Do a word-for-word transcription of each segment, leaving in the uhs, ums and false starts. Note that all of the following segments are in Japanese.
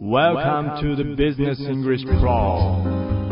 Welcome to the Business English Pro.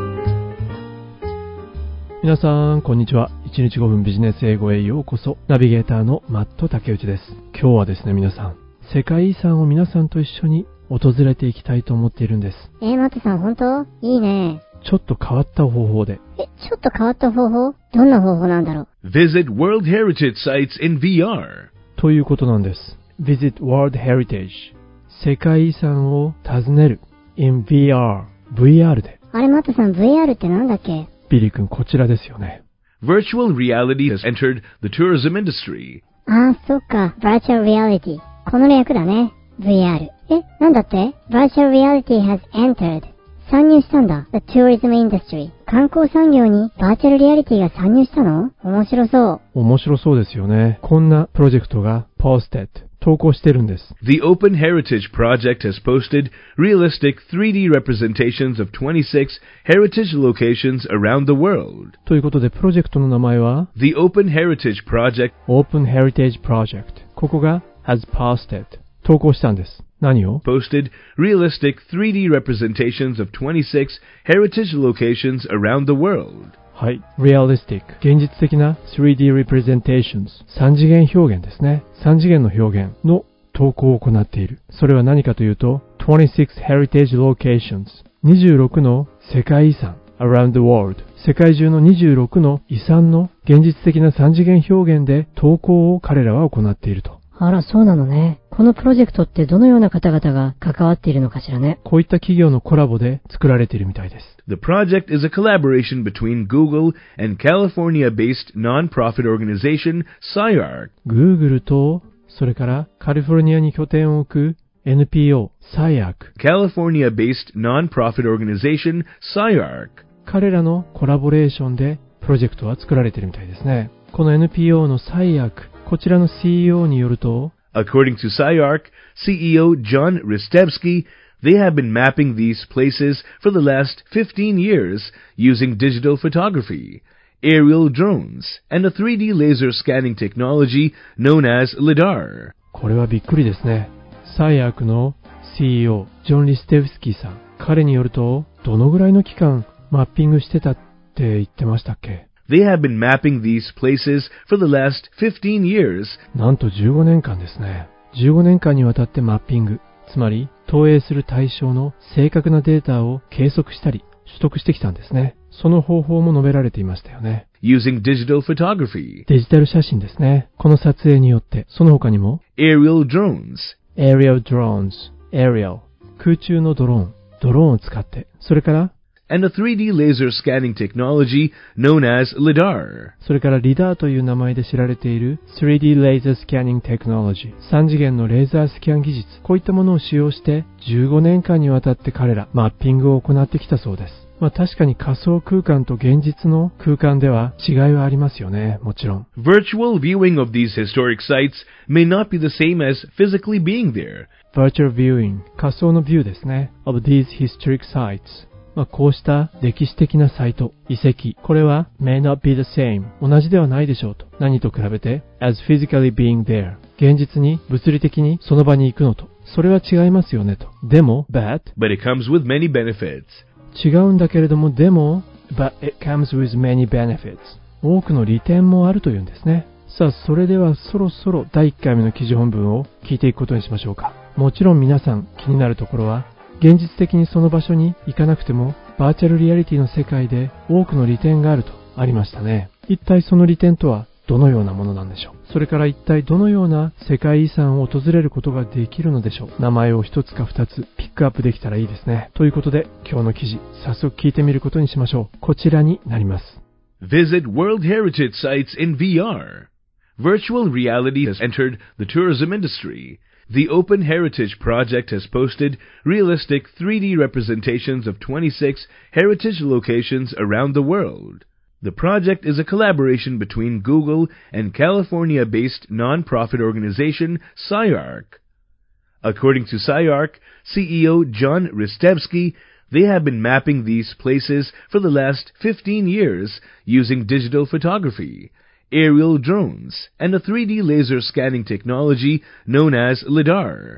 皆さんこんにちは。いちにちごふんビジネス英語へようこそ。ナビゲーターのマット竹内です。今日はですね、皆さん世界遺産を皆さんと一緒に訪れていきたいと思っているんです。 えー、マットさん本当いいね。 ちょっと変わった方法で。 え、ちょっと変わった方法？どんな方法なんだろう？ Visit World Heritage Sites in ブイアールということなんです。 Visit World Heritage 世界遺産を訪ねる in ブイアール ブイアール で。 あれマットさん ブイアール ってなんだっけ？ ビリー君こちらですよね。 Virtual reality has entered the tourism industry. ああ、そっか。Virtual reality。この略だね。ブイアール。え、なんだって？ Virtual reality has entered。参入したんだ。The tourism industry。観光産業にバーチャルリアリティが参入したの？面白そう。 面白そうですよね。こんなプロジェクトが posted 投稿してるんです。 The Open Heritage Project has posted realistic スリーディー representations of twenty-six heritage locations around the world. ということでプロジェクトの名前は The Open Heritage Project Open Heritage Project。 ここが has posted 投稿したんです。何を posted realistic スリーディー representations of twenty-six heritage locations around the world. はい。Realistic 現実的な スリーディー representations 三次元表現ですね。三次元の表現の投稿を行っている。それは何かというと twenty-six heritage locations にじゅうろくの世界遺産 around the world 世界中のにじゅうろくの遺産の現実的な三次元表現で投稿を彼らは行っていると。 あら、そうなのね。このプロジェクトってどのような方々が関わっているのかしらね。 こういった企業のコラボで作られているみたいです。 The project is a collaboration between Google and California-based non-profit organization サイアーク。 Google とそれからカリフォルニアに拠点を置く エヌピーオー サイアーク。 California-based non-profit organization サイアーク。 彼らのコラボレーションでプロジェクトは作られているみたいですね。この エヌピーオー のサイアーク、こちらの シーイーオー によると According to サイアーク シーイーオー John Ristevsky, they have been mapping these places for the last fifteen years using digital photography, aerial drones, and a スリーディー laser scanning technology known as lidar. これはびっくりですね。サイアークの シーイーオー ジョン・リステフスキーさん、彼によるとどのぐらいの期間マッピングしてたって言ってましたっけ？ They have been mapping these places for the last fifteen years. なんとじゅうごねんかんですね。じゅうごねんかんにわたってマッピング、つまり投影する対象の正確なデータを計測したり取得してきたんですね。その方法も述べられていましたよね。 Using digital photography. デジタル写真ですね。この撮影によって、その他にも Aerial drones. Aerial drones Aerial 空中のドローンドローンを使って、それから and a スリーディー laser scanning technology known as lidar. それからリダーという名前で知られている スリーディー laser scanning technology 三次元のレーザースキャン技術、こういったものを使用してじゅうごねんかんにわたって彼らマッピングを行ってきたそうです。まあ確かに仮想空間と現実の空間では違いはありますよね、もちろん。 Virtual viewing of these historic sites may not be the same as physically being there. Virtual viewing 仮想のビューですね of these historic sites、まあ、こうした歴史的なサイト、遺跡、これは may not be the same 同じではないでしょうと。何と比べて as physically being there 現実に物理的にその場に行くのと、それは違いますよねと。でも but But it comes with many benefits. 違うんだけれどもでも but it comes with many benefits 多くの利点もあるというんですね。さあそれではそろそろだいいっかいめの記事本文を聞いていくことにしましょうか。もちろん皆さん気になるところは現実的にその場所に行かなくてもバーチャルリアリティの世界で多くの利点があるとありましたね。一体その利点とはどのようなものなんでしょう。それから一体どのような世界遺産を訪れることができるのでしょう。名前を一つか二つピックアップできたらいいですね。ということで今日の記事早速聞いてみることにしましょう。こちらになります。 Visit World Heritage Sites in ブイアール. Virtual reality has entered the tourism industry. The Open Heritage Project has posted realistic スリーディー representations of twenty-six heritage locations around the world. The project is a collaboration between Google and California-based non-profit organization サイアーク. According to サイアーク シーイーオー John Ristevsky, they have been mapping these places for the last fifteen years using digital photography, aerial drones, and a スリーディー laser scanning technology known as lidar.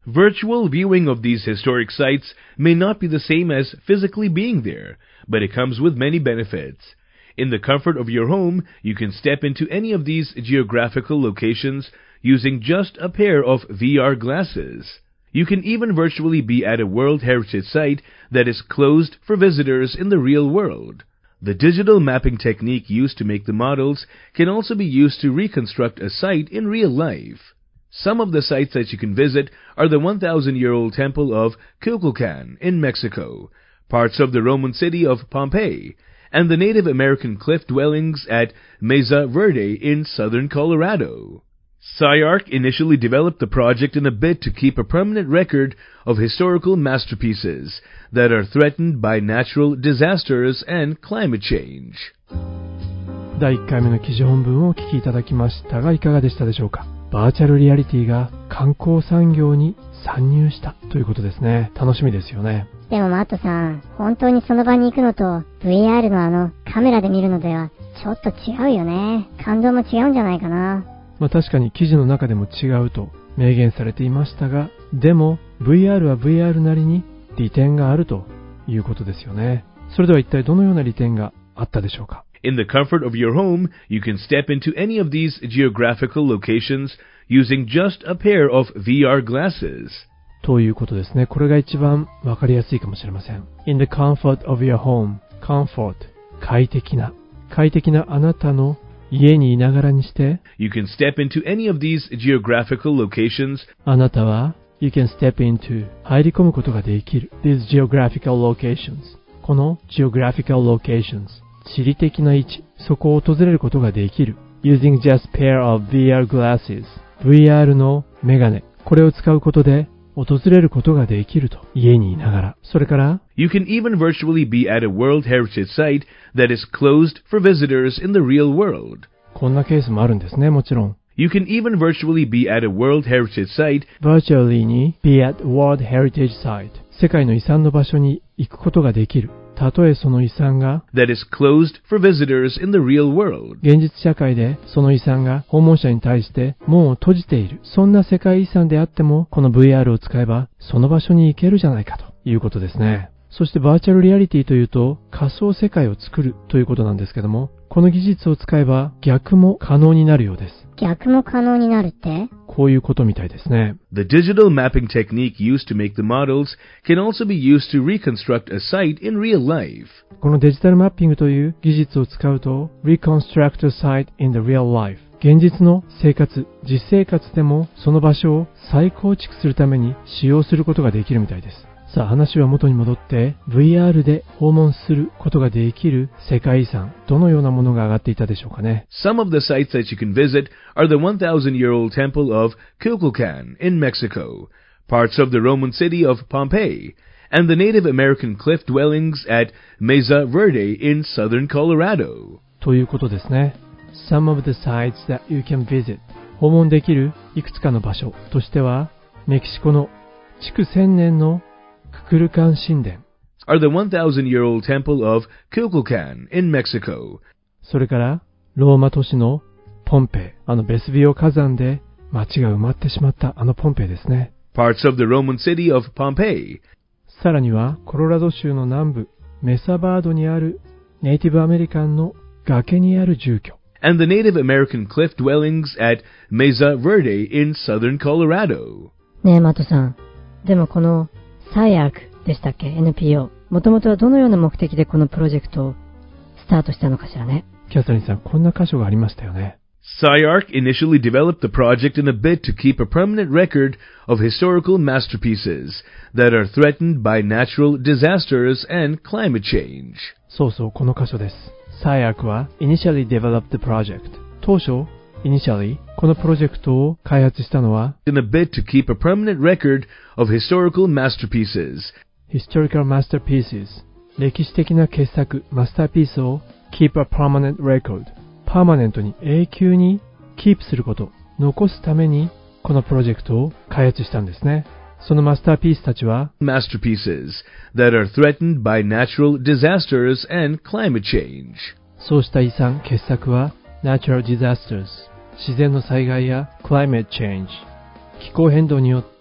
Virtual viewing of these historic sites may not be the same as physically being there, but it comes with many benefits. In the comfort of your home, you can step into any of these geographical locations using just a pair of V R glasses. You can even virtually be at a World Heritage Site that is closed for visitors in the real world. The digital mapping technique used to make the models can also be used to reconstruct a site in real life. Some of the sites that you can visit are the one thousand year old temple of Kukulkan in Mexico, parts of the Roman city of Pompeii, and the Native American cliff dwellings at Mesa Verde in southern Colorado. SciArc initially developed the project in a bid to keep a permanent record of historical masterpieces that are threatened by natural disasters and climate change. だいいっかいめの記事本文をお聞きいただきましたがいかがでしたでしょうか。バーチャルリアリティが観光産業に参入したということですね。楽しみですよね。 でもマットさん、本当にその場に行くのと ブイアール のあのカメラで見るのではちょっと違うよね。感動も違うんじゃないかな。 まあ確かに記事の中でも違うと明言されていましたが、でも ブイアール は ブイアール なりに利点があるということですよね。それでは一体どのような利点があったでしょうか。 In the comfort of your home, you can step into any of these geographical locations using just a pair of ブイアール glasses. ということですね。これが一番わかりやすいかもしれません。In the comfort of your home, comfort 快適な快適なあなたの家にいながらにして You can step into any of these geographical locations. あなたは You can step into 入り込むことができる These geographical locations この geographical locations 地理的な位置そこを訪れることができる Using just pair of ブイアール glasses ブイアール のメガネこれを使うことで訪れることができると家にいながらそれから You can even virtually be at a World Heritage Site that is closed for visitors in the real world. こんなケースもあるんですねもちろん You can even virtually be at a World Heritage Site Virtually に be at World Heritage Site 世界の遺産の場所に行くことができるたとえその遺産が that is closed for visitors in the real world. 現実社会でその遺産が訪問者に対して門を閉じているそんな世界遺産であってもこの ブイアール を使えばその場所に行けるじゃないかということですね。そしてバーチャルリアリティというと仮想世界を作るということなんですけどもこの技術を使えば逆も可能になるようです。 逆も可能になるってこういうことみたいですね。 The digital mapping technique used to make the models can also be used to reconstruct a site in real life. このデジタルマッピングという技術を使うと reconstruct a site in the real life 現実の生活、実生活でもその場所を再構築するために使用することができるみたいです。さあ話は元に戻って ブイアール で訪問することができる世界遺産どのようなものが上がっていたでしょうかね。 Some of the sites that you can visit are the one thousand year old temple of Kukulkan in Mexico, parts of the Roman city of Pompeii, and the Native American cliff dwellings at Mesa Verde in southern Colorado. ということですね。Some of the sites that you can visit 訪問できるいくつかの場所としてはメキシコの築せんねんのククルカン神殿 are the one thousand year old temple of Kukulkan in Mexico. それからローマ都市のポンペイあのベスビオ火山で街が埋まってしまったあのポンペイですね。 Parts of the Roman city of Pompeii. さらにはコロラド州の南部メサバードにあるネイティブアメリカンの崖にある住居 and the Native American cliff dwellings at Mesa Verde in southern Colorado. ねえマトさん、でもこのSciArcでしたっけ エヌピーオー もともとはどのような目的でこのプロジェクトをスタートしたのかしらね。 キャサリンさんこんな箇所がありましたよね。 SciArc initially developed the project in a bid to keep a permanent record of historical masterpieces that are threatened by natural disasters and climate change. そうそうこの箇所です。SciArc は initially developed the project 当初 initially このプロジェクトを開発したのは in a bid to keep a permanent record of historical masterpieces historical masterpieces 歴史的な傑作マスターピースを keep a permanent record パーマネントに永久にキープすること残すためにこのプロジェクトを開発したんですね。そのマスターピースたちは masterpieces that are threatened by natural disasters and climate change. そうした遺産傑作は natural disasters 自然の災害や climate change 気候変動によって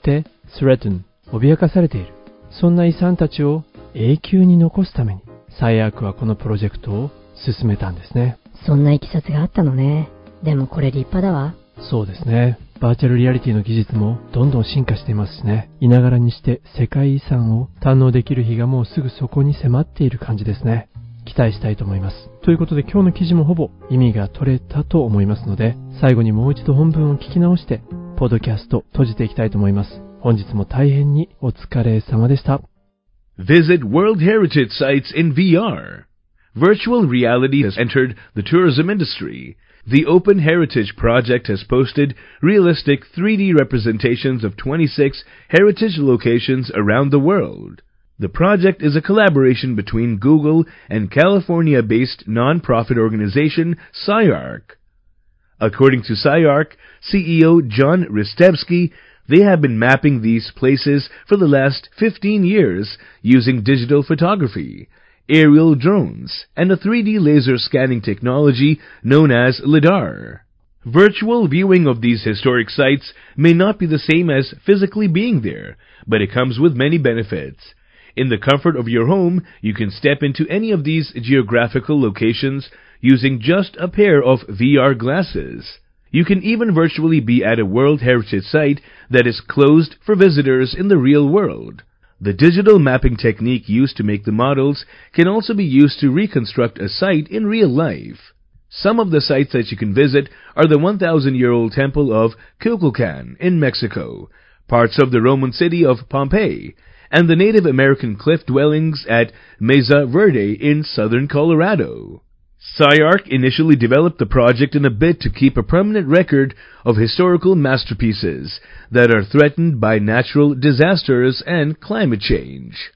threaten、脅かされている。そんな遺産たちを永久に残すために、サイアークはこのプロジェクトを進めたんですね。 そんな経緯があったのね。でもこれ立派だわ。 そうですね。バーチャルリアリティの技術もどんどん進化していますしね。いながらにして世界遺産を堪能できる日がもうすぐそこに迫っている感じですね。期待したいと思います。ということで今日の記事もほぼ意味が取れたと思いますので、最後にもう一度本文を聞き直して、ポッドキャスト閉じていきたいと思います。本日も大変にお疲れ様でした。 Visit World Heritage Sites in V R. Virtual reality has entered the tourism industry. The Open Heritage Project has posted realistic three D representations of twenty-six heritage locations around the world. The project is a collaboration between Google and California-based non-profit organization SciArc. According to SciArc C E O John Ristevsky, they have been mapping these places for the last fifteen years using digital photography, aerial drones, and a three D laser scanning technology known as LiDAR. Virtual viewing of these historic sites may not be the same as physically being there, but it comes with many benefits. In the comfort of your home, you can step into any of these geographical locations using just a pair of V R glasses. You can even virtually be at a World Heritage Site that is closed for visitors in the real world. The digital mapping technique used to make the models can also be used to reconstruct a site in real life. Some of the sites that you can visit are the one thousand year old temple of Kukulkan in Mexico, parts of the Roman city of Pompeii, and the Native American cliff dwellings at Mesa Verde in southern Colorado. SciArc initially developed the project in a bid to keep a permanent record of historical masterpieces that are threatened by natural disasters and climate change.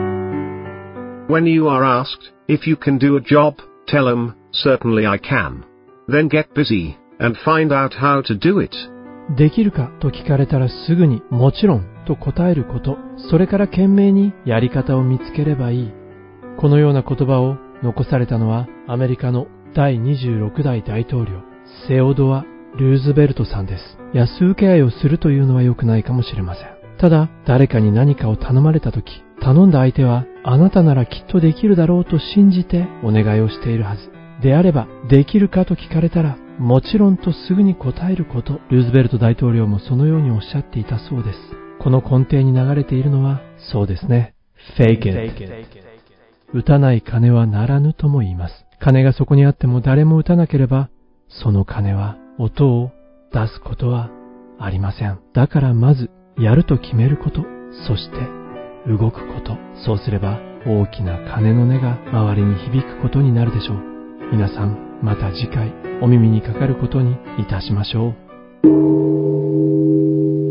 When you are asked if you can do a job, tell them, certainly I can. Then get busy and find out how to do it. できるかと聞かれたらすぐにもちろんと答えること、それから懸命にやり方を見つければいい。このような言葉を残されたのはアメリカのだいにじゅうろくだい大統領セオドア・ルーズベルトさんです。安請け合いをするというのは良くないかもしれません。ただ誰かに何かを頼まれたとき、頼んだ相手はあなたならきっとできるだろうと信じてお願いをしているはずであれば、できるかと聞かれたらもちろんとすぐに答えること。ルーズベルト大統領もそのようにおっしゃっていたそうです。この根底に流れているのはそうですね、Fake it。打たない金はならぬとも言います。金がそこにあっても誰も打たなければ、その金は音を出すことはありません。だからまずやると決めること、そして動くこと。そうすれば大きな金の音が周りに響くことになるでしょう。皆さんまた次回お耳にかかることにいたしましょう。